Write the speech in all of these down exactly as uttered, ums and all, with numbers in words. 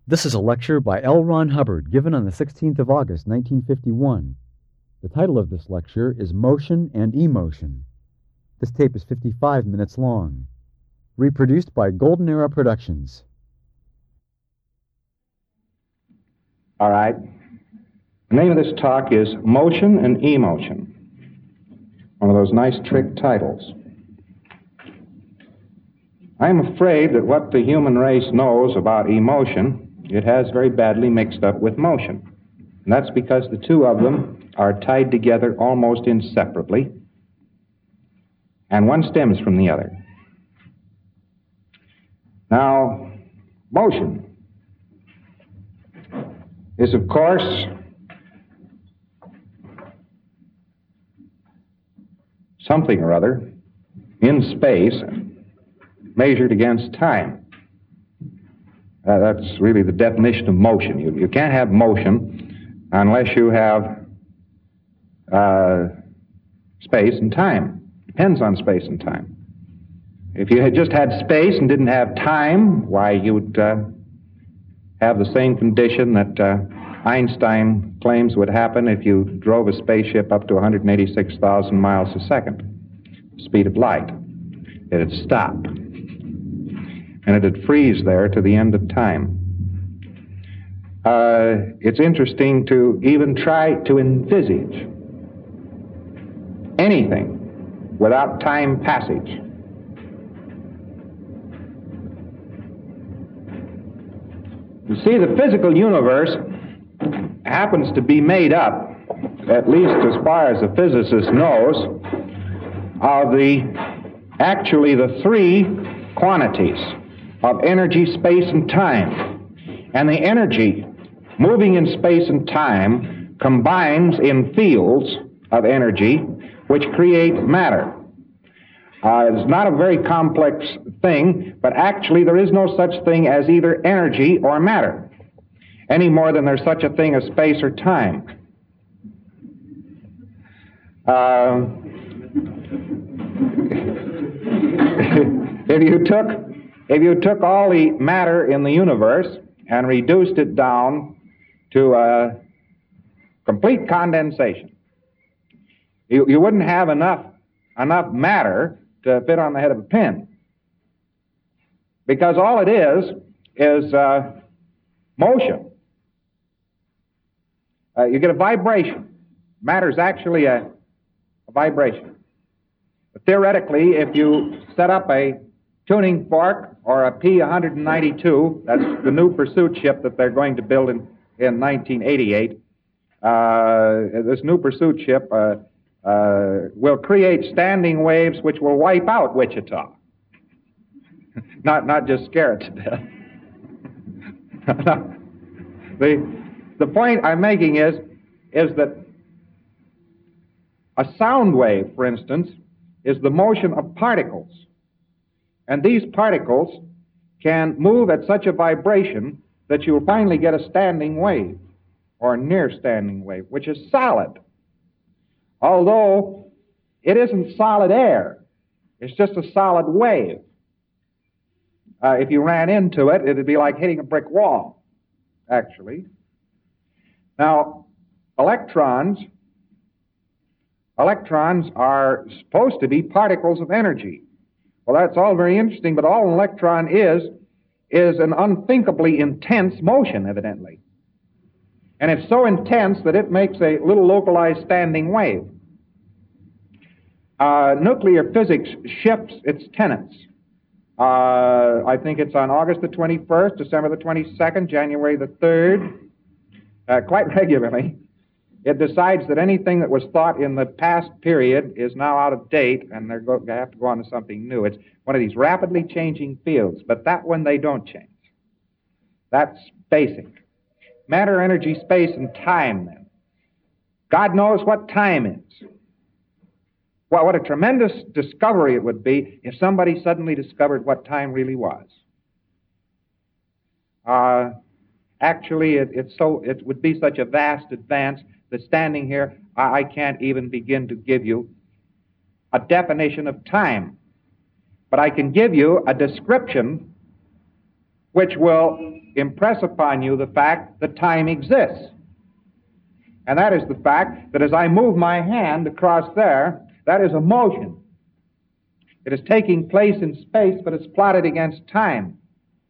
This is a lecture by L. Ron Hubbard, given on the sixteenth of August, nineteen fifty-one. The title of this lecture is Motion and Emotion. This tape is fifty-five minutes long. Reproduced by Golden Era Productions. All right. The name of this talk is Motion and Emotion. One of those nice trick titles. I'm afraid that what the human race knows about emotion, it has very badly mixed up with motion. And that's because the two of them are tied together almost inseparably, and one stems from the other. Now, motion is, of course, something or other in space measured against time. Uh, that's really the definition of motion. You, you can't have motion unless you have uh, space and time. Depends on space and time. If you had just had space and didn't have time, why, you'd uh, have the same condition that uh, Einstein claims would happen if you drove a spaceship up to one hundred eighty-six thousand miles a second, the speed of light. It'd stop. And it'd freeze there to the end of time. Uh, it's interesting to even try to envisage anything without time passage. You see, the physical universe happens to be made up, at least as far as the physicist knows, of the, actually the three quantities of energy, space, and time. And the energy moving in space and time combines in fields of energy which create matter. Uh, it's not a very complex thing, but actually there is no such thing as either energy or matter, any more than there's such a thing as space or time. Uh, if you took If you took all the matter in the universe and reduced it down to a complete condensation, you, you wouldn't have enough, enough matter to fit on the head of a pin. Because all it is, is uh, motion. Uh, you get a vibration. Matter is actually a, a vibration. But theoretically, if you set up a tuning fork or a P one ninety-two, that's the new pursuit ship that they're going to build in, in nineteen eighty-eight. Uh, this new pursuit ship uh, uh, will create standing waves which will wipe out Wichita. not not just scare it to death. the, the point I'm making is, is that a sound wave, for instance, is the motion of particles. And these particles can move at such a vibration that you will finally get a standing wave, or a near standing wave, which is solid. Although it isn't solid air, it's just a solid wave. Uh, if you ran into it, it'd be like hitting a brick wall, actually. Now, electrons, electrons are supposed to be particles of energy. Well, that's all very interesting, but all an electron is, is an unthinkably intense motion, evidently. And it's so intense that it makes a little localized standing wave. Uh, nuclear physics shifts its tenets. Uh, I think it's on August the twenty-first, December the twenty-second, January the third, uh, quite regularly. It decides that anything that was thought in the past period is now out of date, and they're going to have to go on to something new. It's one of these rapidly changing fields, but that one they don't change. That's basic. Matter, energy, space, and time, then. God knows what time is. Well, what a tremendous discovery it would be if somebody suddenly discovered what time really was. Uh, actually, it, it's so, it would be such a vast advance that standing here, I, I can't even begin to give you a definition of time. But I can give you a description which will impress upon you the fact that time exists. And that is the fact that as I move my hand across there, that is a motion. It is taking place in space, but it's plotted against time.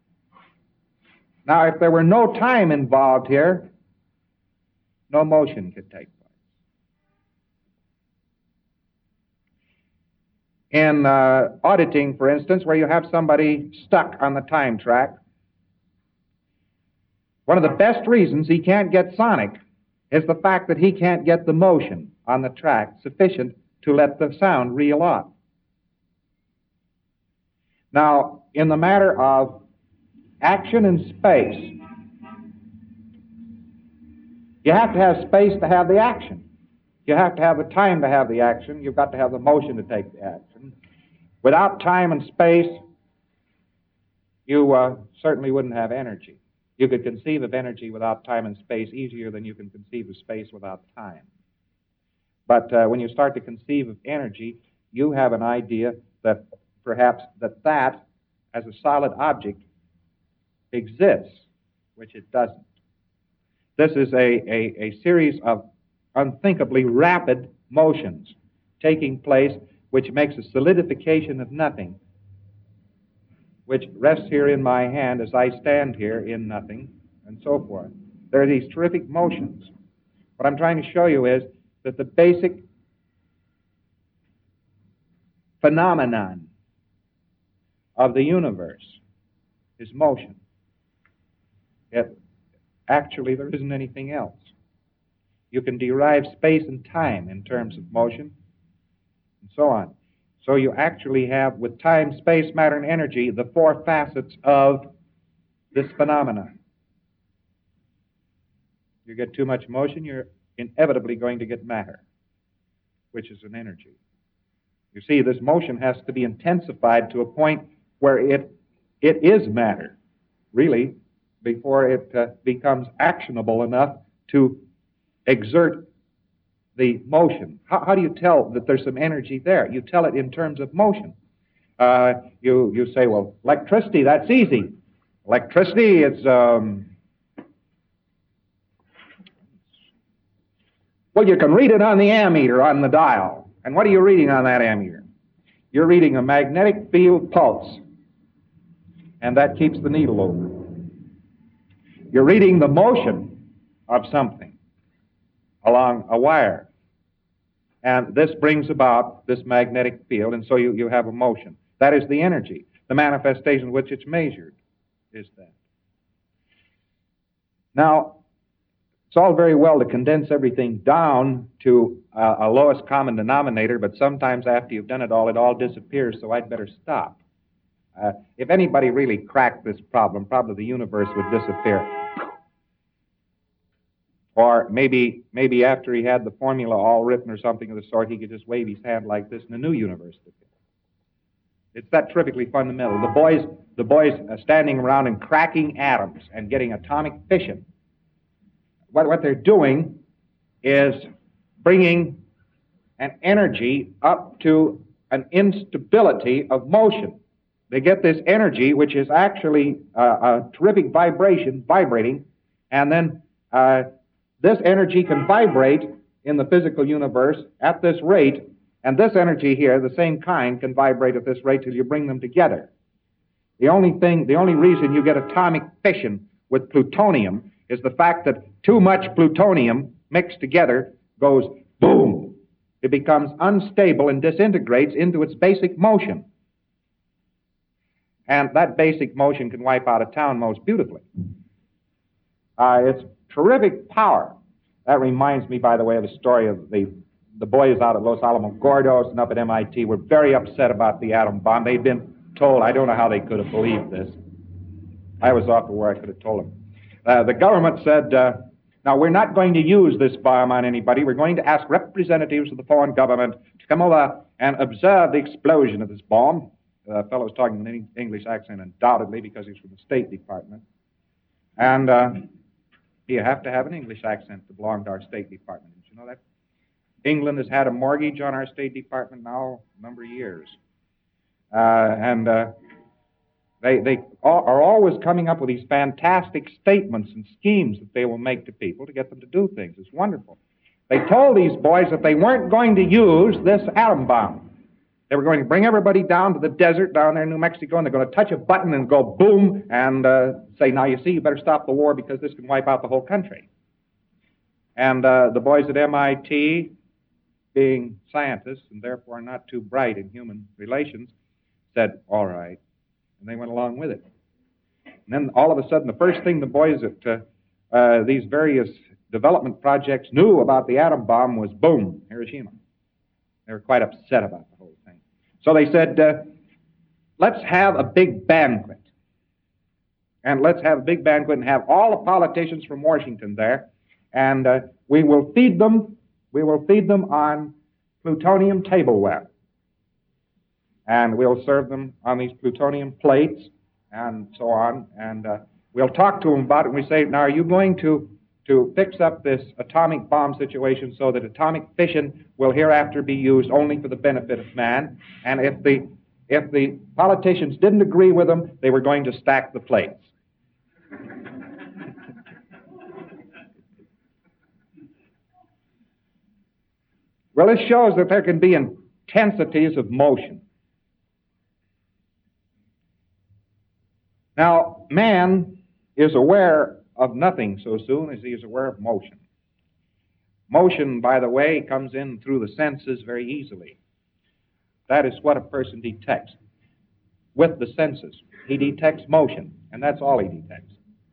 Now, if there were no time involved here, no motion could take place. In uh, auditing, for instance, where you have somebody stuck on the time track, one of the best reasons he can't get sonic is the fact that he can't get the motion on the track sufficient to let the sound reel off. Now, in the matter of action in space, you have to have space to have the action. You have to have the time to have the action. You've got to have the motion to take the action. Without time and space, you uh, certainly wouldn't have energy. You could conceive of energy without time and space easier than you can conceive of space without time. But uh, when you start to conceive of energy, you have an idea that perhaps that that, as a solid object, exists, which it doesn't. This is a, a, a series of unthinkably rapid motions taking place, which makes a solidification of nothing, which rests here in my hand as I stand here in nothing, and so forth. There are these terrific motions. What I'm trying to show you is that the basic phenomenon of the universe is motion. Yet, actually, there isn't anything else. You can derive space and time in terms of motion, and so on. So you actually have, with time, space, matter, and energy, the four facets of this phenomenon. You get too much motion, you're inevitably going to get matter, which is an energy. You see, this motion has to be intensified to a point where it it is matter, really, before it uh, becomes actionable enough to exert the motion. How, how do you tell that there's some energy there? You tell it in terms of motion. Uh, you you say, well, electricity, that's easy. Electricity, it's um, well, you can read it on the ammeter on the dial. And what are you reading on that ammeter? You're reading a magnetic field pulse, and that keeps the needle over. You're reading the motion of something along a wire. And this brings about this magnetic field, and so you, you have a motion. That is the energy. The manifestation which it's measured is that. Now, it's all very well to condense everything down to uh, a lowest common denominator, but sometimes after you've done it all, it all disappears, so I'd better stop. Uh, if anybody really cracked this problem, probably the universe would disappear. Or maybe maybe after he had the formula all written or something of the sort, he could just wave his hand like this and a new universe would appear. It's that terrifically fundamental. The boys, the boys uh, standing around and cracking atoms and getting atomic fission. What, what they're doing is bringing an energy up to an instability of motion. They get this energy, which is actually uh, a terrific vibration, vibrating, and then uh, this energy can vibrate in the physical universe at this rate, and this energy here, the same kind, can vibrate at this rate till you bring them together. The only thing, the only reason you get atomic fission with plutonium is the fact that too much plutonium mixed together goes boom. It becomes unstable and disintegrates into its basic motion. And that basic motion can wipe out a town most beautifully. Uh, it's terrific power. That reminds me, by the way, of the story of the, the boys out at Los Alamogordos and up at M I T were very upset about the atom bomb. They'd been told, I don't know how they could have believed this. I was off to where I could have told them. Uh, the government said, uh, now we're not going to use this bomb on anybody. We're going to ask representatives of the foreign government to come over and observe the explosion of this bomb. The fellow was talking in an English accent, undoubtedly, because he's from the State Department. And uh, you have to have an English accent to belong to our State Department. Did you know that? England has had a mortgage on our State Department now a number of years. Uh, and uh, They, they are always coming up with these fantastic statements and schemes that they will make to people to get them to do things. It's wonderful. They told these boys that they weren't going to use this atom bomb. They were going to bring everybody down to the desert down there in New Mexico, and they're going to touch a button and go boom and uh, say, now you see, you better stop the war because this can wipe out the whole country. And uh, the boys at M I T, being scientists and therefore not too bright in human relations, said, all right. And they went along with it. And then all of a sudden, the first thing the boys at uh, uh, these various development projects knew about the atom bomb was, boom, Hiroshima. They were quite upset about the whole thing. So they said, uh, let's have a big banquet. And let's have a big banquet and have all the politicians from Washington there. And uh, we will feed them, we will feed them on plutonium tableware. And we'll serve them on these plutonium plates and so on. And uh, we'll talk to them about it. And we say, now, are you going to, to fix up this atomic bomb situation so that atomic fission will hereafter be used only for the benefit of man? And if the, if the politicians didn't agree with them, they were going to stack the plates. Well, this shows that there can be intensities of motion. Now, man is aware of nothing so soon as he is aware of motion. Motion, by the way, comes in through the senses very easily. That is what a person detects. With the senses, he detects motion, and that's all he detects.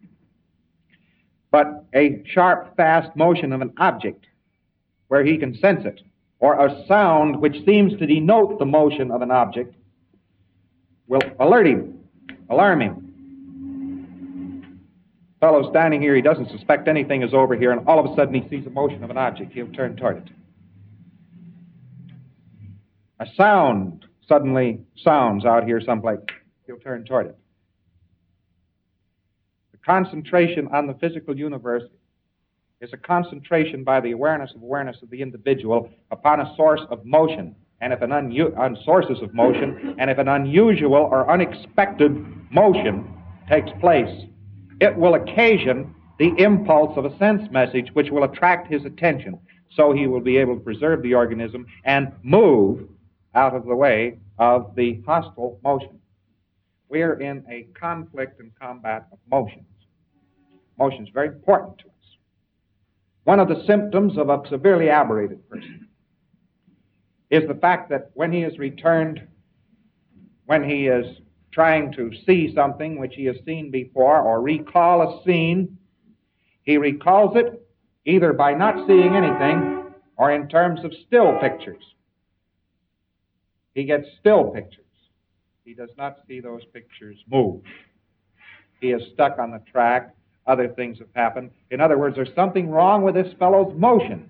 But a sharp, fast motion of an object where he can sense it, or a sound which seems to denote the motion of an object, will alert him, alarm him. Fellow standing here, he doesn't suspect anything is over here, and all of a sudden he sees the motion of an object. He'll turn toward it. A sound suddenly sounds out here someplace. He'll turn toward it. The concentration on the physical universe is a concentration by the awareness of awareness of the individual upon a source of motion, and if an unu- on sources of motion, and if an unusual or unexpected motion takes place, it will occasion the impulse of a sense message which will attract his attention, so he will be able to preserve the organism and move out of the way of the hostile motion. We're in a conflict and combat of motions. Motion is very important to us. One of the symptoms of a severely aberrated person is the fact that when he is returned, when he is trying to see something which he has seen before or recall a scene, he recalls it either by not seeing anything or in terms of still pictures. He gets still pictures. He does not see those pictures move. He is stuck on the track. Other things have happened. In other words, there's something wrong with this fellow's motion.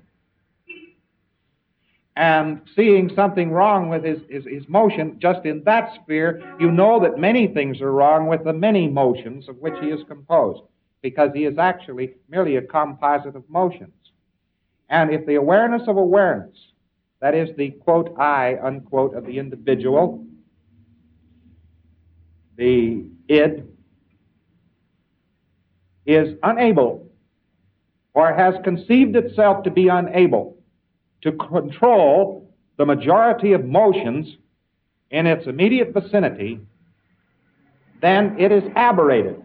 And seeing something wrong with his, his, his motion, just in that sphere, you know that many things are wrong with the many motions of which he is composed, because he is actually merely a composite of motions. And if the awareness of awareness, that is the, quote, I, unquote, of the individual, the id, is unable, or has conceived itself to be unable, to control the majority of motions in its immediate vicinity, then it is aberrated.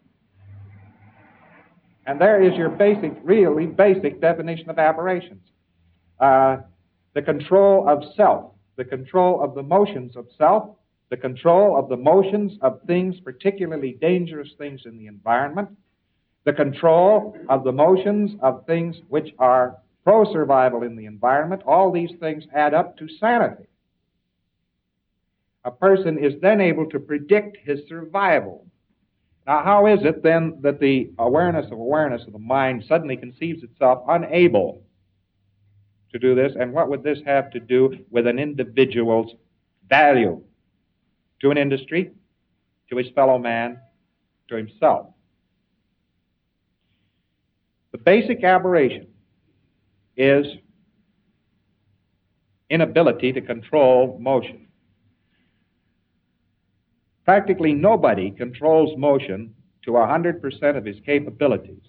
And there is your basic, really basic definition of aberrations. Uh, the control of self, the control of the motions of self, the control of the motions of things, particularly dangerous things in the environment, the control of the motions of things which are pro-survival in the environment. All these things add up to sanity. A person is then able to predict his survival. Now, how is it then that the awareness of awareness of the mind suddenly conceives itself unable to do this? And what would this have to do with an individual's value to an industry, to his fellow man, to himself? The basic aberration is inability to control motion. In practically nobody controls motion to one hundred percent of his capabilities.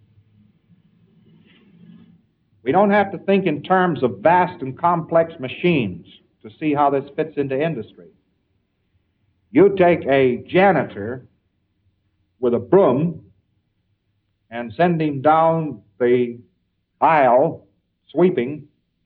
We don't have to think in terms of vast and complex machines to see how this fits into industry. You take a janitor with a broom and send him down the aisle sweeping.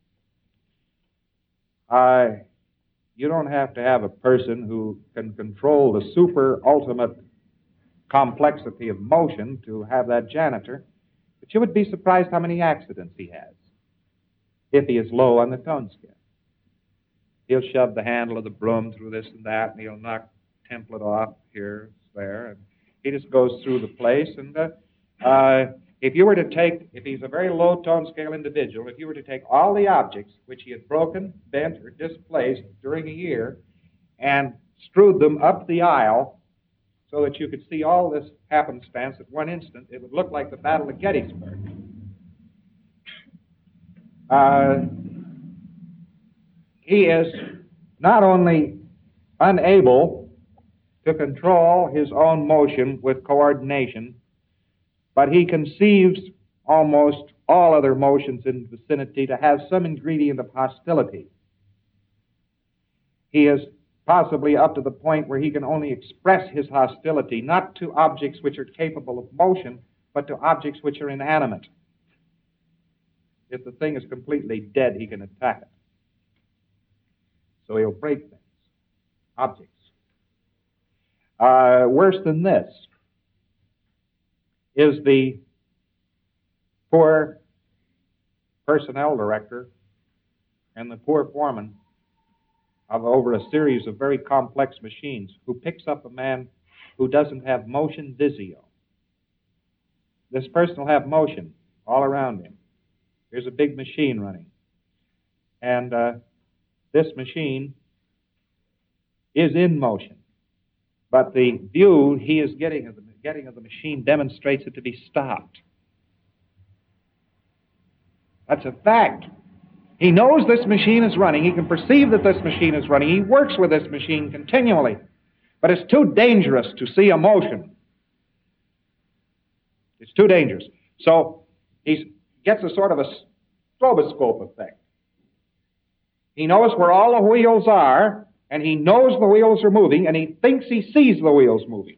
Uh, you don't have to have a person who can control the super ultimate complexity of motion to have that janitor, but you would be surprised how many accidents he has if he is low on the tone scale. He'll shove the handle of the broom through this and that, and he'll knock template off here, there, and he just goes through the place. And uh, uh, if you were to take, if he's a very low tone scale individual, if you were to take all the objects which he had broken, bent, or displaced during a year and strewed them up the aisle so that you could see all this happenstance at one instant, it would look like the Battle of Gettysburg. Uh, he is not only unable to control his own motion with coordination, but he conceives almost all other motions in the vicinity to have some ingredient of hostility. He is possibly up to the point where he can only express his hostility not to objects which are capable of motion, but to objects which are inanimate. If the thing is completely dead, he can attack it. So he'll break things, objects. Uh, worse than this is the poor personnel director and the poor foreman of over a series of very complex machines who picks up a man who doesn't have motion visio. This person will have motion all around him. Here's a big machine running. And uh, this machine is in motion. But the view he is getting of the, getting of the machine demonstrates it to be stopped. That's a fact. He knows this machine is running. He can perceive that this machine is running. He works with this machine continually. But it's too dangerous to see a motion. It's too dangerous. So he gets a sort of a stroboscope effect. He knows where all the wheels are, and he knows the wheels are moving, and he thinks he sees the wheels moving.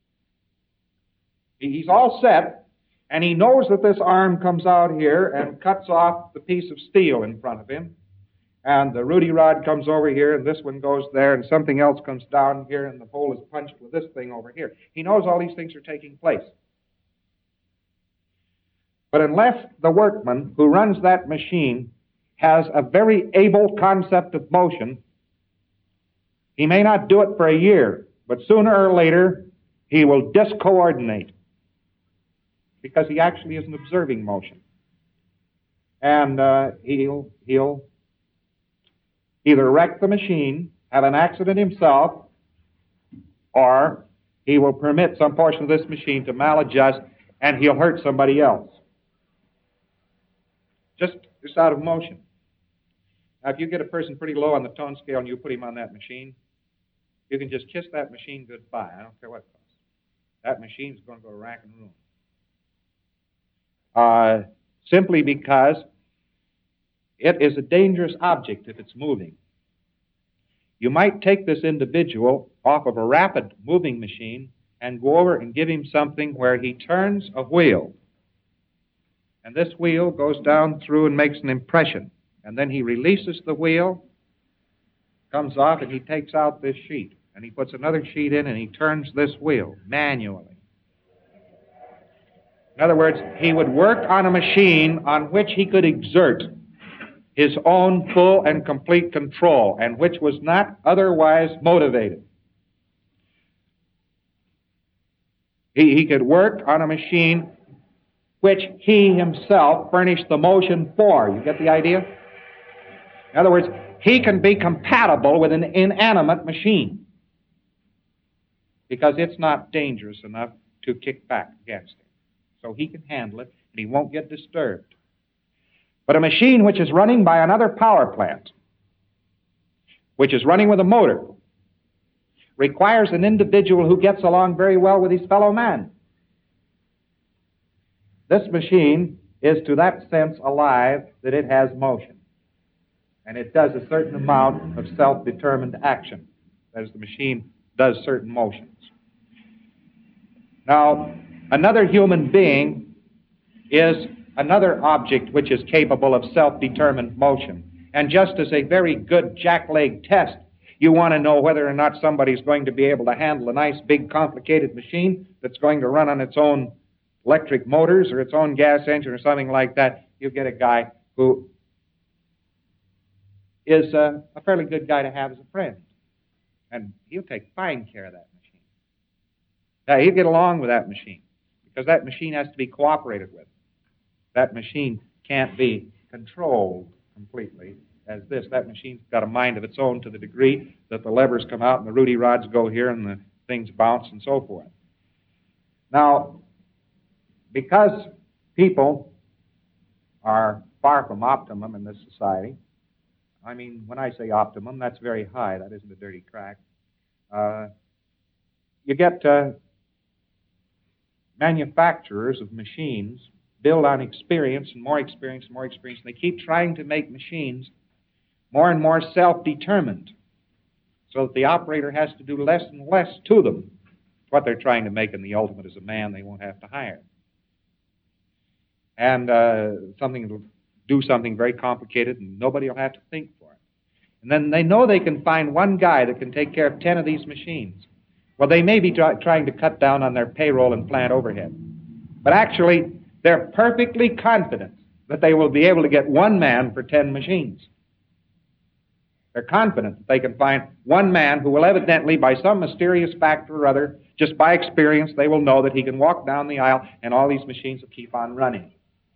He's all set, and he knows that this arm comes out here and cuts off the piece of steel in front of him, and the Rudy rod comes over here, and this one goes there, and something else comes down here, and the hole is punched with this thing over here. He knows all these things are taking place. But unless the workman who runs that machine has a very able concept of motion, he may not do it for a year, but sooner or later he will discoordinate because he actually isn't observing motion. And uh, he'll, he'll either wreck the machine, have an accident himself, or he will permit some portion of this machine to maladjust and he'll hurt somebody else. Just, just out of motion. Now, if you get a person pretty low on the tone scale and you put him on that machine, you can just kiss that machine goodbye. I don't care what it costs. That machine's going to go rack and ruin. Uh, simply because it is a dangerous object if it's moving. You might take this individual off of a rapid moving machine and go over and give him something where he turns a wheel. And this wheel goes down through and makes an impression. And then he releases the wheel, comes off, and he takes out this sheet. And he puts another sheet in, and he turns this wheel manually. In other words, he would work on a machine on which he could exert his own full and complete control, and which was not otherwise motivated. He, he could work on a machine which he himself furnished the motion for. You get the idea? In other words, he can be compatible with an inanimate machine because it's not dangerous enough to kick back against him. So he can handle it, and he won't get disturbed. But a machine which is running by another power plant, which is running with a motor, requires an individual who gets along very well with his fellow man. This machine is to that sense alive that it has motion. And it does a certain amount of self-determined action. That is, the machine does certain motions. Now, another human being is another object which is capable of self-determined motion. And just as a very good jackleg test, you want to know whether or not somebody's going to be able to handle a nice, big, complicated machine that's going to run on its own electric motors or its own gas engine or something like that. You get a guy who is a, a fairly good guy to have as a friend. And he'll take fine care of that machine. Now, he'll get along with that machine because that machine has to be cooperated with. That machine can't be controlled completely as this. That machine's got a mind of its own to the degree that the levers come out and the Rudy rods go here and the things bounce and so forth. Now, because people are far from optimum in this society, I mean, when I say optimum, that's very high. That isn't a dirty crack. Uh, you get uh, manufacturers of machines build on experience and more experience and more experience. And they keep trying to make machines more and more self-determined so that the operator has to do less and less to them. What they're trying to make in the ultimate is a man they won't have to hire. And uh, something that'll do something very complicated and nobody will have to think for it. And then they know they can find one guy that can take care of ten of these machines. Well, they may be try- trying to cut down on their payroll and plant overhead. But actually, they're perfectly confident that they will be able to get one man for ten machines. They're confident that they can find one man who will evidently, by some mysterious factor or other, just by experience, they will know that he can walk down the aisle and all these machines will keep on running.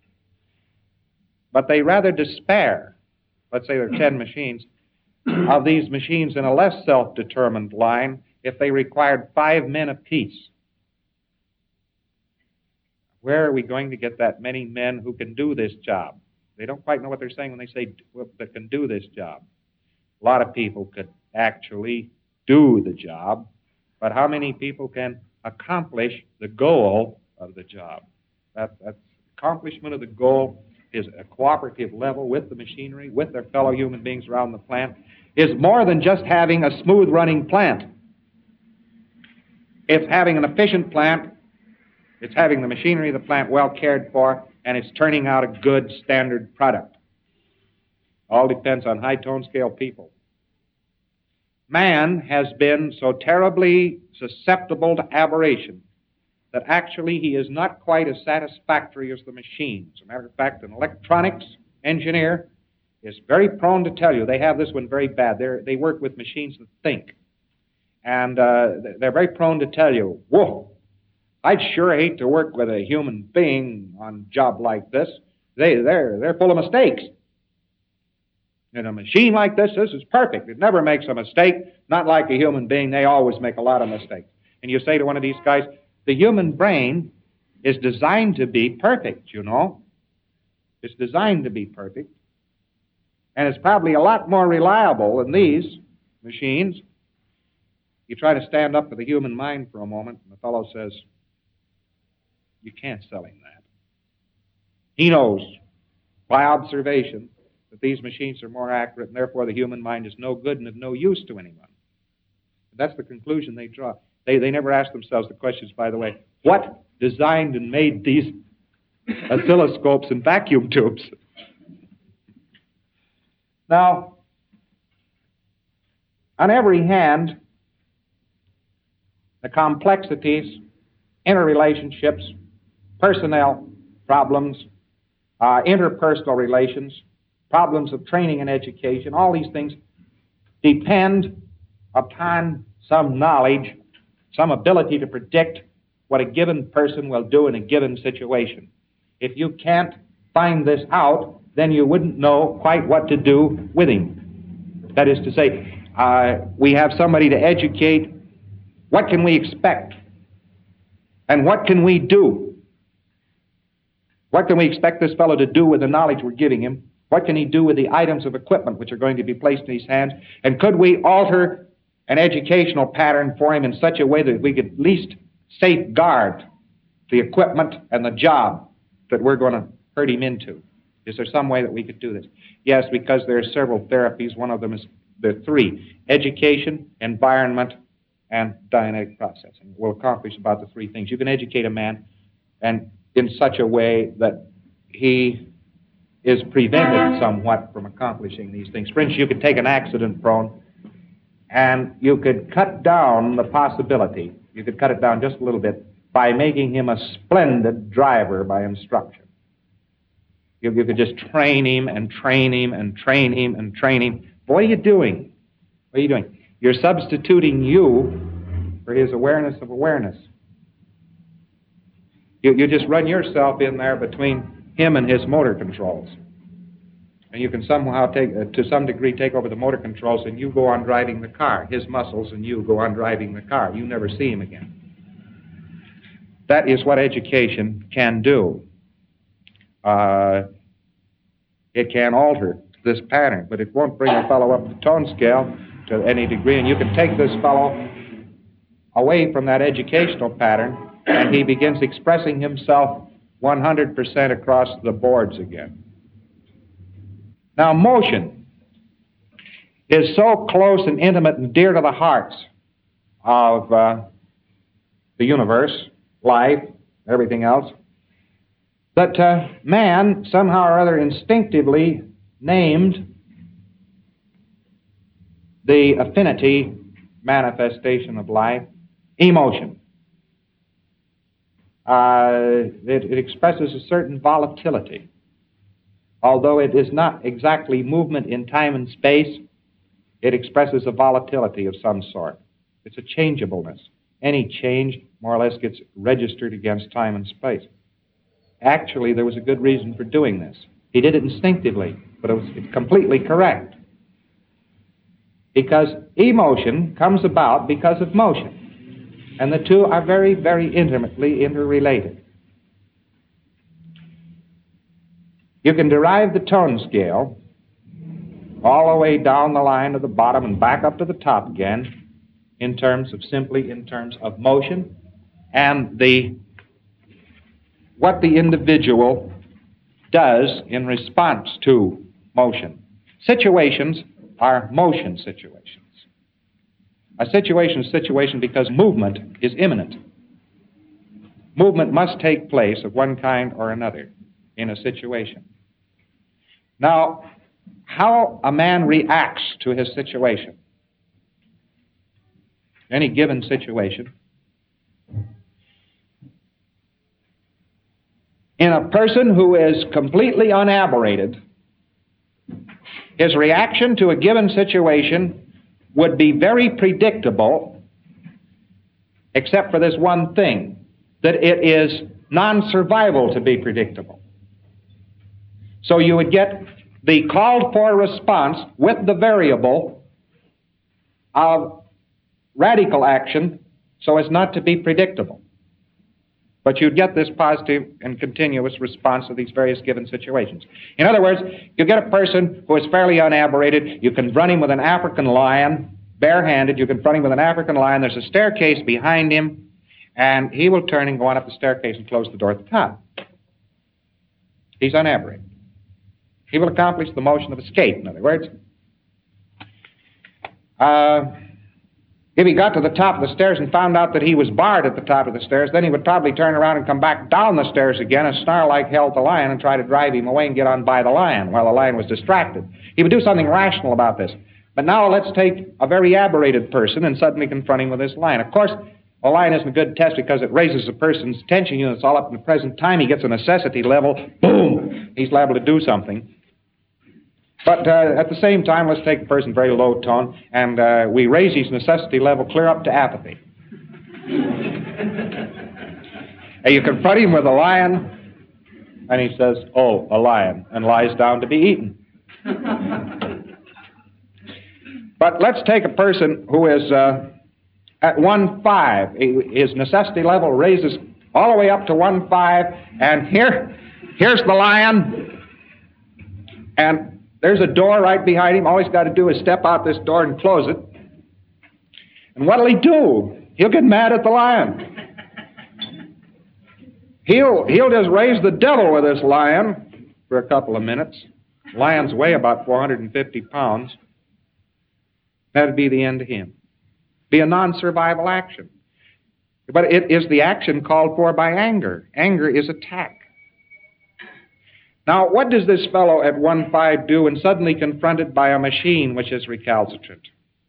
But they rather despair, let's say there are ten machines, of these machines in a less self-determined line if they required five men apiece. Where are we going to get that many men who can do this job? They don't quite know what they're saying when they say that can do this job. A lot of people could actually do the job, but how many people can accomplish the goal of the job? That, that accomplishment of the goal is a cooperative level with the machinery, with their fellow human beings around the plant, is more than just having a smooth-running plant. It's having an efficient plant. It's having the machinery of the plant well cared for, and it's turning out a good standard product. All depends on high-tone scale people. Man has been so terribly susceptible to aberration that actually he is not quite as satisfactory as the machines. As a matter of fact, an electronics engineer is very prone to tell you, they have this one very bad, They're, they work with machines that think. And uh, they're very prone to tell you, whoa, I'd sure hate to work with a human being on a job like this. They, they're, they're full of mistakes. In a machine like this, this is perfect. It never makes a mistake. Not like a human being. They always make a lot of mistakes. And you say to one of these guys, the human brain is designed to be perfect, you know. It's designed to be perfect. And it's probably a lot more reliable than these machines. You try to stand up for the human mind for a moment, and the fellow says, you can't sell him that. He knows by observation that these machines are more accurate, and therefore the human mind is no good and of no use to anyone. That's the conclusion they draw. They, they never ask themselves the questions, by the way, what designed and made these oscilloscopes and vacuum tubes? Now, on every hand, the complexities, interrelationships, personnel problems, uh, interpersonal relations, problems of training and education, all these things depend upon some knowledge, some ability to predict what a given person will do in a given situation. If you can't find this out, then you wouldn't know quite what to do with him. That is to say, uh, we have somebody to educate. What can we expect? And what can we do? What can we expect this fellow to do with the knowledge we're giving him? What can he do with the items of equipment which are going to be placed in his hands? And could we alter an educational pattern for him in such a way that we could at least safeguard the equipment and the job that we're going to hurt him into? Is there some way that we could do this? Yes, because there are several therapies. One of them is, there are three: education, environment, and Dianetic processing. Will accomplish about the three things. You can educate a man and in such a way that he is prevented somewhat from accomplishing these things. For instance, you could take an accident prone and you could cut down the possibility, you could cut it down just a little bit by making him a splendid driver by instruction. You, you could just train him and train him and train him and train him. What are you doing? What are you doing? You're substituting you for his awareness of awareness. You, you just run yourself in there between him and his motor controls. And you can somehow take, uh, to some degree, take over the motor controls, and you go on driving the car. His muscles and you go on driving the car. You never see him again. That is what education can do. Uh, it can alter this pattern, but it won't bring a fellow up the tone scale to any degree, and you can take this fellow away from that educational pattern, and he begins expressing himself one hundred percent across the boards again. Now, motion is so close and intimate and dear to the hearts of uh, the universe, life, everything else, that uh, man somehow or other instinctively named the affinity manifestation of life emotion. Uh, it, it expresses a certain volatility. Although it is not exactly movement in time and space, it expresses a volatility of some sort. It's a changeableness. Any change more or less gets registered against time and space. Actually, there was a good reason for doing this. He did it instinctively, but it was completely correct. Because emotion comes about because of motion. And the two are very, very intimately interrelated. You can derive the tone scale all the way down the line to the bottom and back up to the top again in terms of simply in terms of motion and the what the individual does in response to motion. Situations are motion situations. A situation is a situation because movement is imminent. Movement must take place of one kind or another in a situation. Now, how a man reacts to his situation, any given situation, in a person who is completely unaberrated, his reaction to a given situation would be very predictable, except for this one thing, that it is non-survival to be predictable. So you would get the called-for response with the variable of radical action so as not to be predictable. But you'd get this positive and continuous response to these various given situations. In other words, you get a person who is fairly unaberrated. You confront him with an African lion, barehanded. You confront him with an African lion. There's a staircase behind him, and he will turn and go on up the staircase and close the door at the top. He's unaberrated. He will accomplish the motion of escape, in other words. Uh, if he got to the top of the stairs and found out that he was barred at the top of the stairs, then he would probably turn around and come back down the stairs again and snarl like hell at the lion and try to drive him away and get on by the lion while the lion was distracted. He would do something rational about this. But now let's take a very aberrated person and suddenly confront him with this lion. Of course, a lion isn't a good test because it raises a person's attention units all up in the present time. He gets a necessity level. Boom! He's liable to do something. But uh, at the same time, let's take a person very low tone, and uh, we raise his necessity level clear up to apathy. And you confront him with a lion, and he says, "Oh, a lion," and lies down to be eaten. But let's take a person who is uh, at one five. His necessity level raises all the way up to one five, and here, here's the lion, and there's a door right behind him. All he's got to do is step out this door and close it. And what'll he do? He'll get mad at the lion. He'll, he'll just raise the devil with this lion for a couple of minutes. Lions weigh about four hundred fifty pounds. That'd be the end of him. Be a non-survival action. But it is the action called for by anger. Anger is attack. Now, what does this fellow at one five do when suddenly confronted by a machine which is recalcitrant?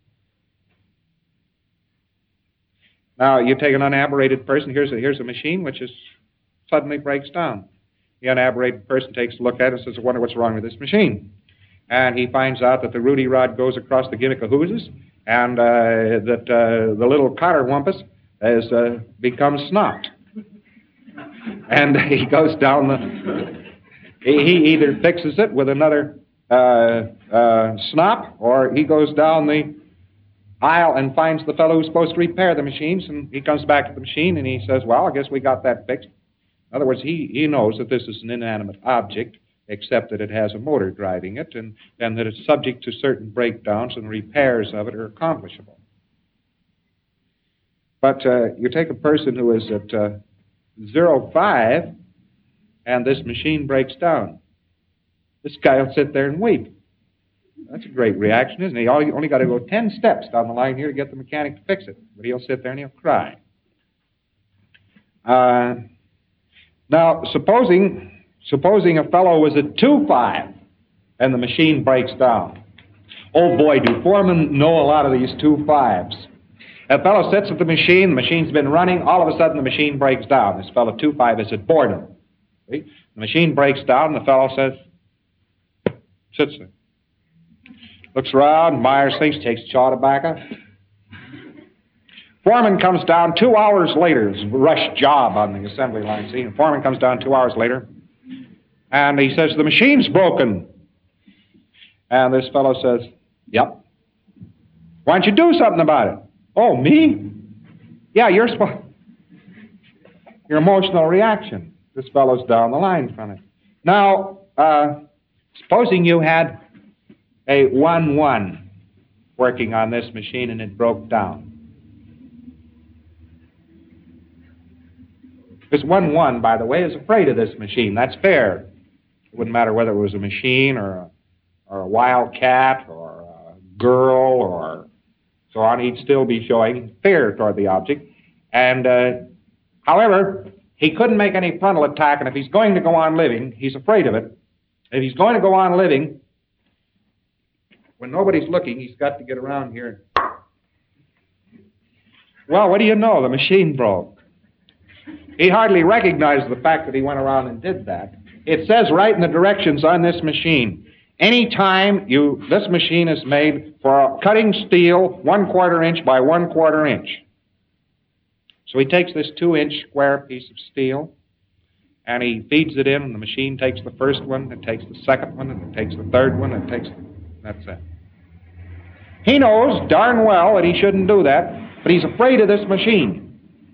Now, you take an unaberrated person. Here's a, here's a machine which is suddenly breaks down. The unaberrated person takes a look at it and says, I wonder what's wrong with this machine. And he finds out that the Rudy rod goes across the gimmick of hooses, and uh, that uh, the little cotter wampus has uh, become snopped. And he goes down the... He, he either fixes it with another uh, uh, snop, or he goes down the aisle and finds the fellow who's supposed to repair the machines, and he comes back to the machine and he says, well, I guess we got that fixed. In other words, he, he knows that this is an inanimate object, except that it has a motor driving it, and, and that it's subject to certain breakdowns, and repairs of it are accomplishable. But uh, you take a person who is at uh, zero five, and this machine breaks down. This guy will sit there and weep. That's a great reaction, isn't it? He only, only got to go ten steps down the line here to get the mechanic to fix it. But he'll sit there and he'll cry. Uh, now, supposing supposing a fellow was at two five and the machine breaks down. Oh boy, do foremen know a lot of these two fives. A fellow sits at the machine, the machine's been running, all of a sudden the machine breaks down. This fellow two five is at boredom. See? The machine breaks down, and the fellow says, sits there. Looks around, Myers thinks, takes chaw tobacco. Foreman comes down two hours later. It's a rush job on the assembly line, see? And foreman comes down two hours later, and he says, the machine's broken. And this fellow says, yep. Why don't you do something about it? Oh, me? Yeah, you're supposed... Your emotional reaction. This fellow's down the line from it. Now, uh, supposing you had a one one working on this machine and it broke down. This one one, by the way, is afraid of this machine. That's fair. It wouldn't matter whether it was a machine or a, or a wildcat or a girl or so on. He'd still be showing fear toward the object. And, uh, however, he couldn't make any frontal attack, and if he's going to go on living, he's afraid of it. If he's going to go on living, when nobody's looking, he's got to get around here. Well, what do you know? The machine broke. He hardly recognized the fact that he went around and did that. It says right in the directions on this machine, any time you, this machine is made for cutting steel one quarter inch by one quarter inch. So he takes this two-inch square piece of steel, and he feeds it in, and the machine takes the first one, it takes the second one, and it takes the third one, and it takes... That's it. He knows darn well that he shouldn't do that, but he's afraid of this machine.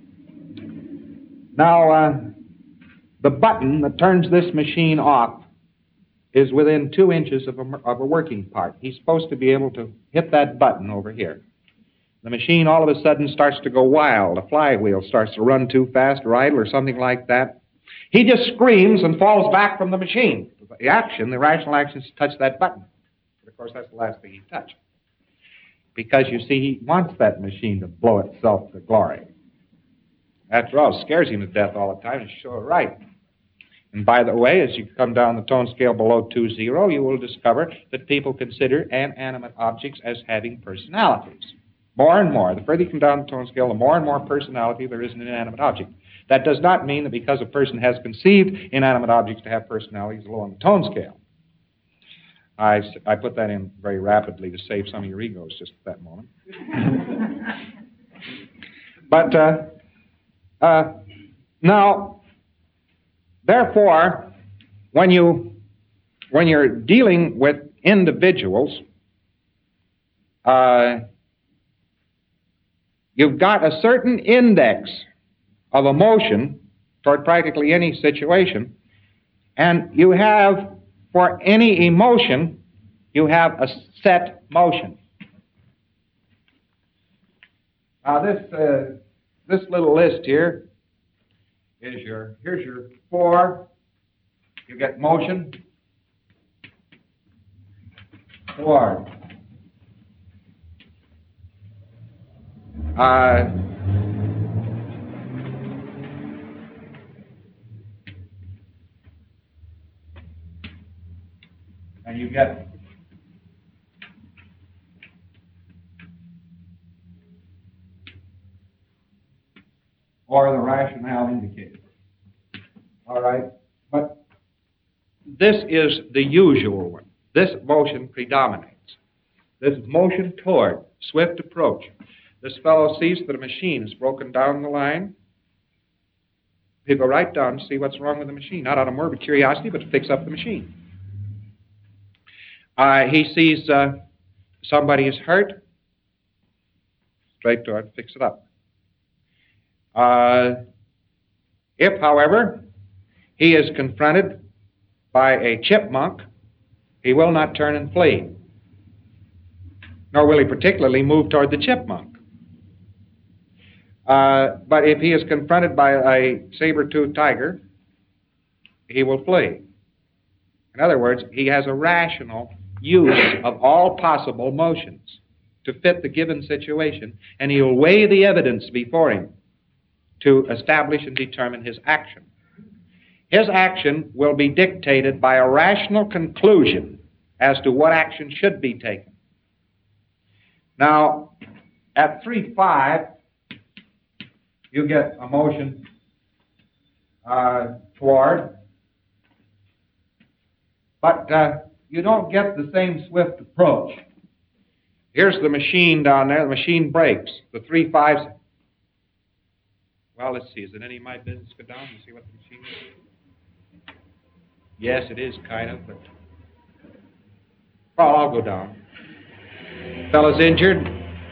Now, uh, the button that turns this machine off is within two inches of a, of a working part. He's supposed to be able to hit that button over here. The machine all of a sudden starts to go wild. A flywheel starts to run too fast or idle or something like that. He just screams and falls back from the machine. The action, the rational action, is to touch that button. But of course, that's the last thing he touched. Because, you see, he wants that machine to blow itself to glory. After all, it scares him to death all the time. It's sure right. And by the way, as you come down the tone scale below two zero, you will discover that people consider inanimate objects as having personalities. More and more. The further you come down the tone scale, the more and more personality there is in an inanimate object. That does not mean that because a person has conceived inanimate objects to have personalities low on the tone scale. I, I put that in very rapidly to save some of your egos just at that moment. But, uh, uh, now, therefore, when you, when you're dealing with individuals, uh, you've got a certain index of emotion toward practically any situation, and you have, for any emotion, you have a set motion. Now this uh, this little list here is your, here's your four. You get motion, toward. Uh, and you get or the rationale indicated. All right, but this is the usual one. This motion predominates. This motion toward, swift approach. This fellow sees that a machine has broken down the line. He go right down to see what's wrong with the machine, not out of morbid curiosity, but to fix up the machine. Uh, he sees uh, somebody is hurt, straight to it, fix it up. Uh, if, however, he is confronted by a chipmunk, he will not turn and flee, nor will he particularly move toward the chipmunk. Uh, but if he is confronted by a saber-toothed tiger, he will flee. In other words, he has a rational use of all possible motions to fit the given situation, and he will weigh the evidence before him to establish and determine his action. His action will be dictated by a rational conclusion as to what action should be taken. Now, at three five, you get a motion uh, toward, but uh, you don't get the same swift approach. Here's the machine down there. The machine breaks. The three fives. Well, let's see. Is it any of my business to go down and see what the machine is? Yes, it is, kind of, but... Well, I'll go down. Fella's injured.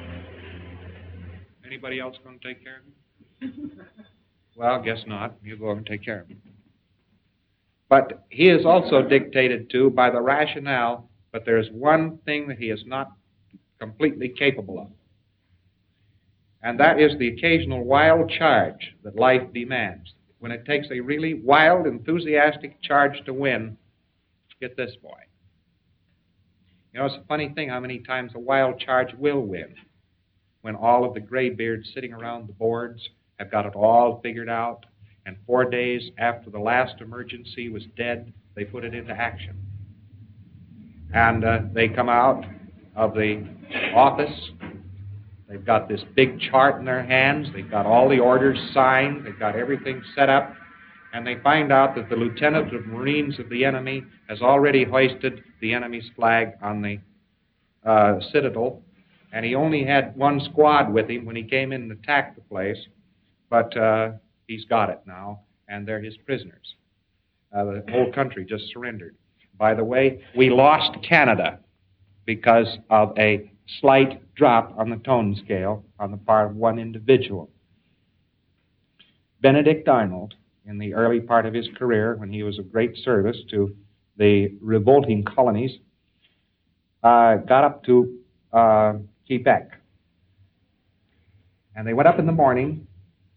Anybody else going to take care of him? Well, guess not. You go over and take care of him. But he is also dictated to by the rationale, but there's one thing that he is not completely capable of. And that is the occasional wild charge that life demands. When it takes a really wild, enthusiastic charge to win, get this boy. You know, it's a funny thing how many times a wild charge will win. When all of the graybeards sitting around the boards have got it all figured out, and four days after the last emergency was dead, they put it into action. And uh, they come out of the office. They've got this big chart in their hands. They've got all the orders signed. They've got everything set up. And they find out that the lieutenant of Marines of the enemy has already hoisted the enemy's flag on the uh, citadel. And he only had one squad with him when he came in and attacked the place. But uh, he's got it now, and they're his prisoners. Uh, the whole country just surrendered. By the way, we lost Canada because of a slight drop on the tone scale on the part of one individual. Benedict Arnold, in the early part of his career, when he was of great service to the revolting colonies, uh, got up to uh, Quebec. And they went up in the morning,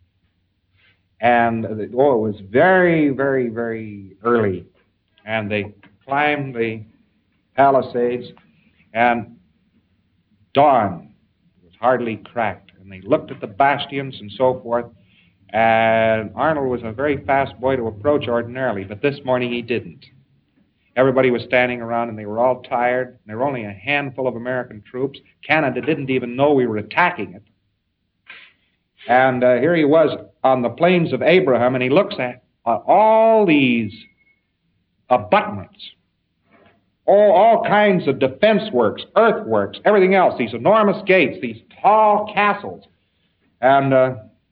and, the, oh, it was very, very, very early. And they climbed the Palisades, and dawn was hardly cracked. And they looked at the bastions and so forth, and Arnold was a very fast boy to approach ordinarily, but this morning he didn't. Everybody was standing around, and they were all tired. And there were only a handful of American troops. Canada didn't even know we were attacking it. And uh, here he was on the plains of Abraham, and he looks at uh, all these abutments, all, all kinds of defense works, earthworks, everything else, these enormous gates, these tall castles. And uh,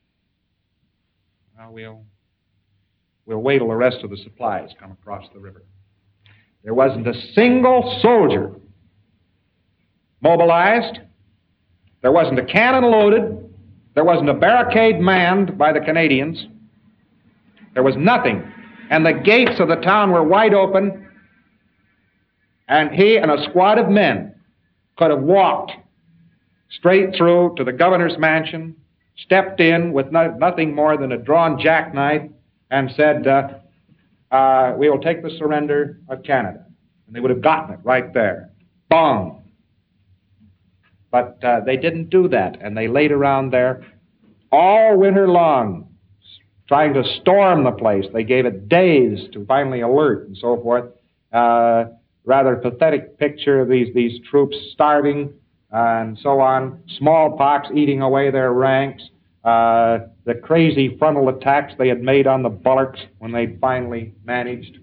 well, we'll, we'll wait till the rest of the supplies come across the river. There wasn't a single soldier mobilized. There wasn't a cannon loaded. There wasn't a barricade manned by the Canadians. There was nothing. And the gates of the town were wide open, and he and a squad of men could have walked straight through to the governor's mansion, stepped in with no, nothing more than a drawn jackknife, and said, uh, uh, we will take the surrender of Canada. And they would have gotten it right there. Bong! But uh, they didn't do that, and they laid around there all winter long, trying to storm the place. They gave it days to finally alert and so forth. Uh, rather pathetic picture of these, these troops starving and so on, smallpox eating away their ranks, uh, the crazy frontal attacks they had made on the bulwarks when they finally managed.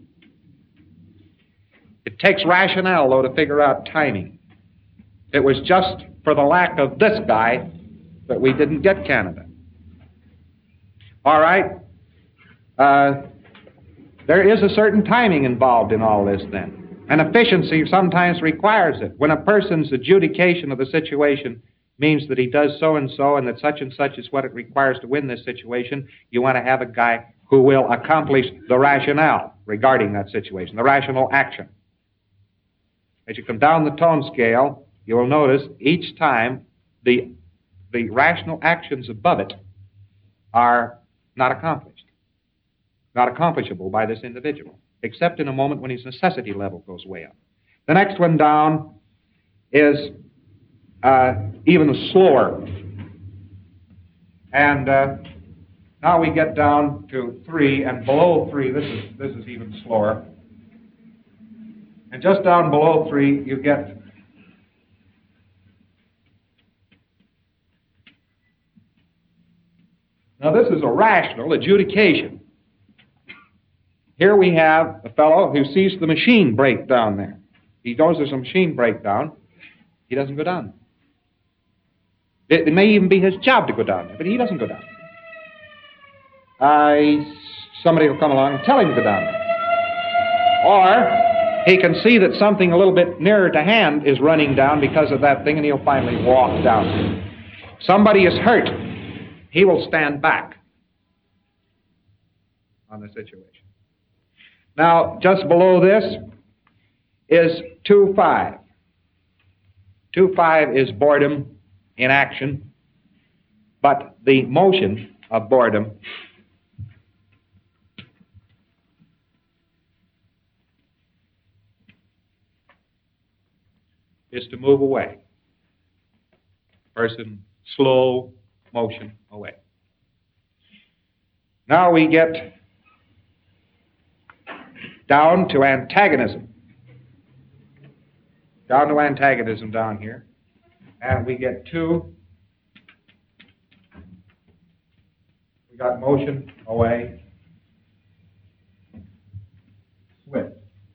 It takes rationale, though, to figure out timing. It was just for the lack of this guy that we didn't get Canada. All right. Uh, there is a certain timing involved in all this then. And efficiency sometimes requires it. When a person's adjudication of the situation means that he does so and so and that such and such is what it requires to win this situation, you want to have a guy who will accomplish the rationale regarding that situation, the rational action. As you come down the tone scale, you will notice each time the, the rational actions above it are not accomplished, not accomplishable by this individual, except in a moment when his necessity level goes way up. The next one down is uh, even slower. And uh, now we get down to three, and below three, this is, this is even slower. And just down below three, you get now this is a rational adjudication. Here we have a fellow who sees the machine break down there. He knows there's a machine breakdown. He doesn't go down. It, it may even be his job to go down there, but he doesn't go down there. Uh, somebody will come along and tell him to go down there. Or he can see that something a little bit nearer to hand is running down because of that thing, and he'll finally walk down. Somebody is hurt. He will stand back on the situation. Now, just below this is two five. two five is boredom in action, but the motion of boredom is to move away. Person, slow motion away. Now we get down to antagonism. Down to antagonism down here. And we get two. We got motion away. Switch.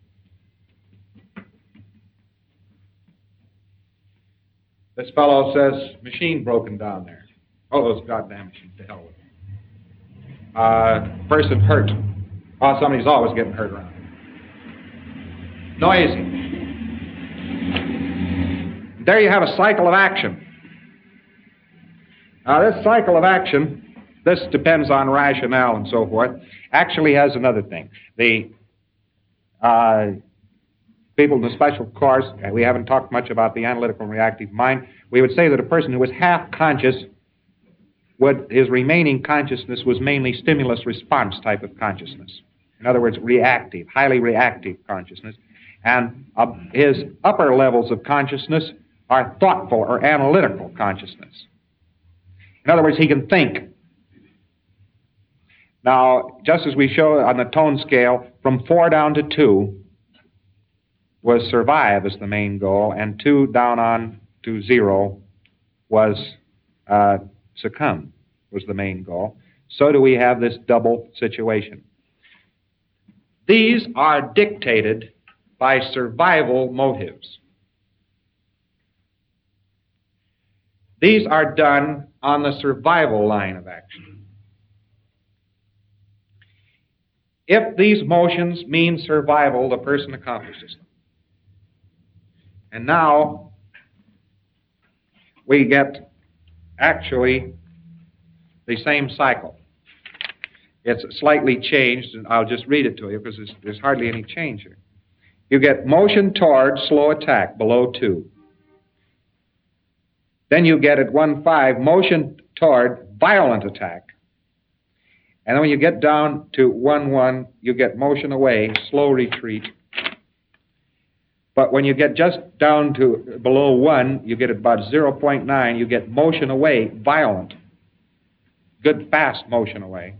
This fellow says, machine broken down there. Oh, those goddamn machines, to hell with them. Uh, person hurt. Oh, somebody's always getting hurt around here. Noisy. There you have a cycle of action. Now, this cycle of action, this depends on rationale and so forth, actually has another thing. The uh, people in the special course, we haven't talked much about the analytical and reactive mind. We would say that a person who was half conscious, would, his remaining consciousness was mainly stimulus-response type of consciousness. In other words, reactive, highly reactive consciousness. And uh, his upper levels of consciousness are thoughtful or analytical consciousness. In other words, he can think. Now, just as we show on the tone scale, from four down to two was survive as the main goal, and two down on to zero was uh, succumb was the main goal. So do we have this double situation. These are dictated by survival motives. These are done on the survival line of action. If these motions mean survival, the person accomplishes them. And now we get actually the same cycle. It's slightly changed, and I'll just read it to you because there's, there's hardly any change here. You get motion toward slow attack below two. Then you get at one five motion toward violent attack. And then when you get down to one one, you get motion away, slow retreat. But when you get just down to below one, you get about zero point nine, you get motion away, violent. Good fast motion away.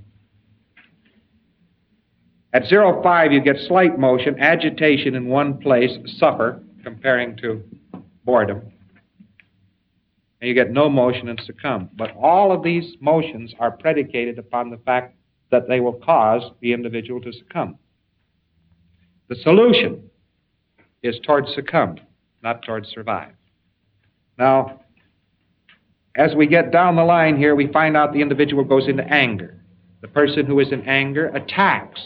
At zero point five, you get slight motion, agitation in one place, suffer, comparing to boredom. And you get no motion and succumb. But all of these motions are predicated upon the fact that they will cause the individual to succumb. The solution is towards succumb, not towards survive. Now, as we get down the line here, we find out the individual goes into anger. The person who is in anger attacks.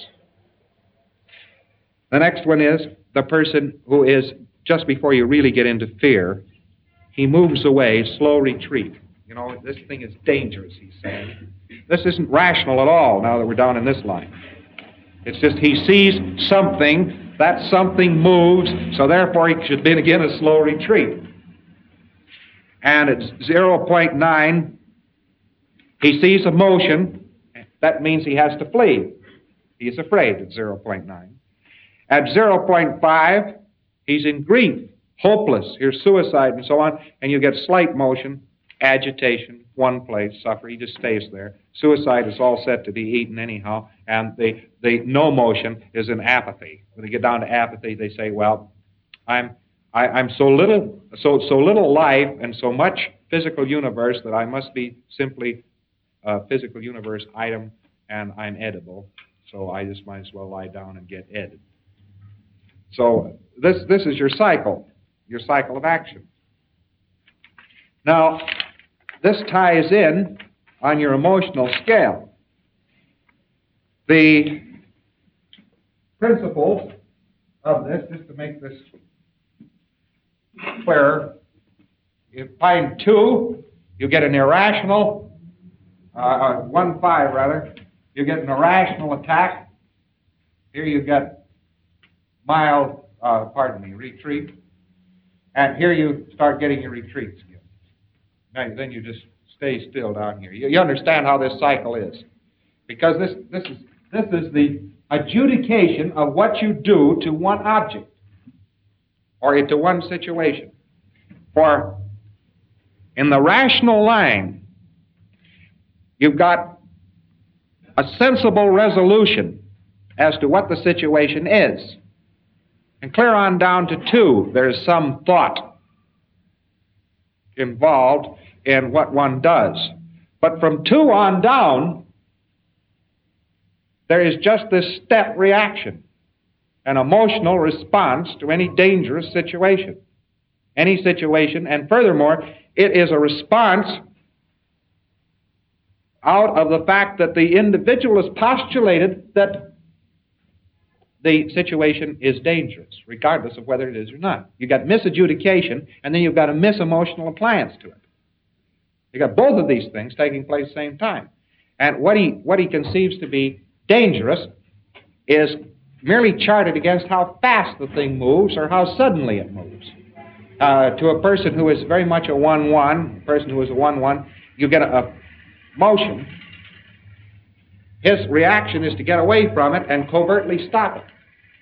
The next one is the person who is, just before you really get into fear, he moves away, slow retreat. You know, this thing is dangerous, he's saying. This isn't rational at all now that we're down in this line. It's just he sees something, that something moves, so therefore he should begin a slow retreat. And at zero point nine, he sees a motion. That means he has to flee. He is afraid at zero point nine. At zero point five, he's in grief, hopeless. Here's suicide and so on. And you get slight motion, agitation, one place, suffer. He just stays there. Suicide is all set to be eaten anyhow. And the, the no motion is in apathy. When they get down to apathy, they say, well, I'm I, I'm so little, so so little life and so much physical universe that I must be simply a physical universe item, and I'm edible. So I just might as well lie down and get edited. So this this is your cycle, your cycle of action. Now, this ties in on your emotional scale. The principles of this, just to make this clearer, you find two, you get an irrational, uh, one five rather, you get an irrational attack. Here you get mild, uh, pardon me, retreat. And here you start getting your retreats again. Now, then you just stay still down here. You, you understand how this cycle is. Because this, this is this is the adjudication of what you do to one object or into one situation. For in the rational line, you've got a sensible resolution as to what the situation is. And clear on down to two, there's some thought involved in what one does. But from two on down, there is just this step reaction, an emotional response to any dangerous situation. Any situation, and furthermore, it is a response out of the fact that the individual has postulated that the situation is dangerous, regardless of whether it is or not. You've got misadjudication, and then you've got a misemotional appliance to it. You've got both of these things taking place at the same time. And what he, what he conceives to be dangerous is merely charted against how fast the thing moves or how suddenly it moves. Uh, to a person who is very much a one one, a person who is a one one, you get a, a motion. His reaction is to get away from it and covertly stop it.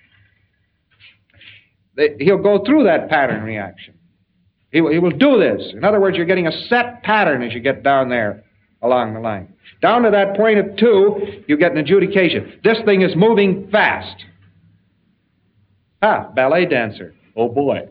The, he'll go through that pattern reaction. He will, he will do this. In other words, you're getting a set pattern as you get down there along the line. Down to that point of two, you get an adjudication. This thing is moving fast. Ah, ballet dancer. Oh boy.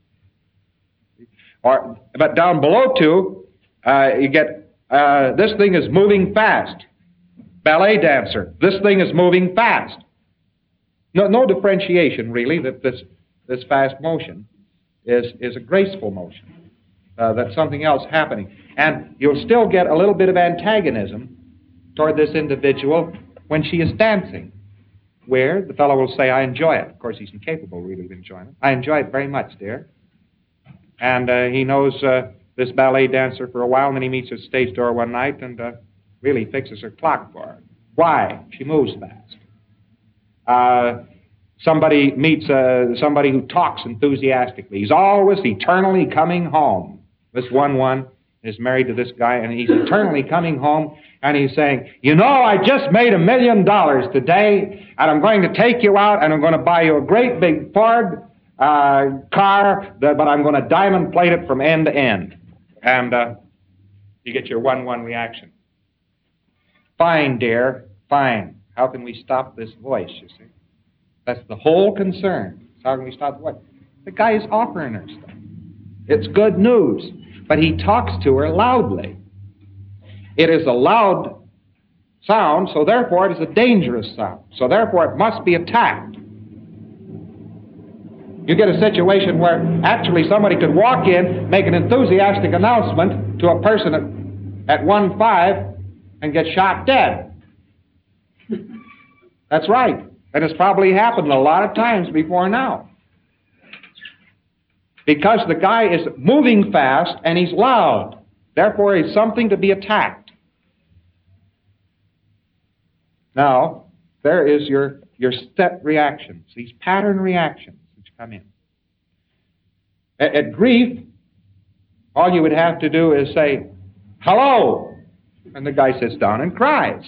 Or, but down below two, uh, you get, uh, this thing is moving fast. Ballet dancer. This thing is moving fast. No, no differentiation, really, that this, this fast motion is, is a graceful motion. Uh, that's something else happening. And you'll still get a little bit of antagonism toward this individual when she is dancing, where the fellow will say, I enjoy it. Of course, he's incapable, really, of enjoyment. I enjoy it very much, dear. And uh, he knows uh, this ballet dancer for a while, and then he meets her at the stage door one night and uh, really fixes her clock for her. Why? She moves fast. Uh, somebody meets uh, somebody who talks enthusiastically. He's always eternally coming home. This one one, is married to this guy, and he's eternally coming home, and he's saying, you know, I just made a million dollars today, and I'm going to take you out, and I'm going to buy you a great big Ford uh, car, that, but I'm going to diamond plate it from end to end. And uh, you get your one-one reaction. Fine, dear, fine. How can we stop this voice, you see? That's the whole concern. How can we stop the voice? The guy is offering her stuff. It's good news. But he talks to her loudly. It is a loud sound, so therefore it is a dangerous sound. So therefore it must be attacked. You get a situation where actually somebody could walk in, make an enthusiastic announcement to a person at, at one five and get shot dead. That's right. And it's probably happened a lot of times before now. Because the guy is moving fast and he's loud. Therefore, he's something to be attacked. Now, there is your, your step reactions, these pattern reactions which come in. At, at grief, all you would have to do is say, hello, and the guy sits down and cries.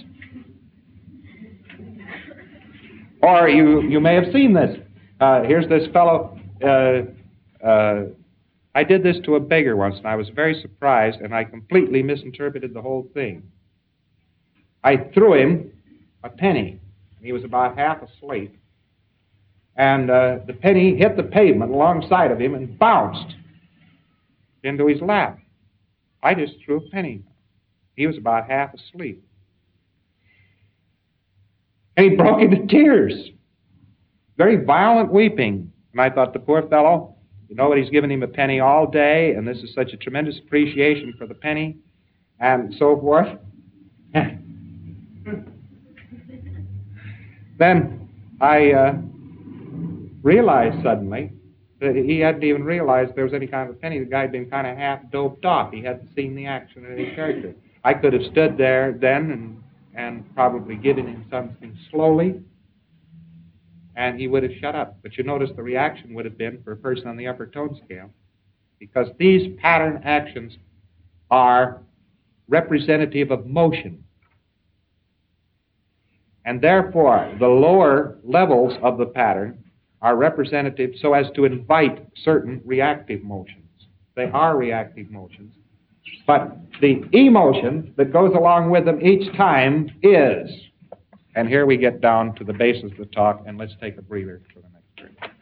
Or you, you may have seen this. Uh, here's this fellow... Uh, Uh, I did this to a beggar once, and I was very surprised, and I completely misinterpreted the whole thing. I threw him a penny, and he was about half asleep, and uh, the penny hit the pavement alongside of him and bounced into his lap. I just threw a penny. He was about half asleep. And he broke into tears, very violent weeping, and I thought, the poor fellow... You know what, he's given him a penny all day, and this is such a tremendous appreciation for the penny, and so forth. Then I uh, realized suddenly that he hadn't even realized there was any kind of a penny. The guy had been kind of half doped off. He hadn't seen the action of any character. I could have stood there then and, and probably given him something slowly, and he would have shut up. But you notice the reaction would have been for a person on the upper tone scale, because these pattern actions are representative of motion. And therefore, the lower levels of the pattern are representative so as to invite certain reactive motions. They are reactive motions. But the emotion that goes along with them each time is... And here we get down to the basis of the talk, and let's take a breather for the next break.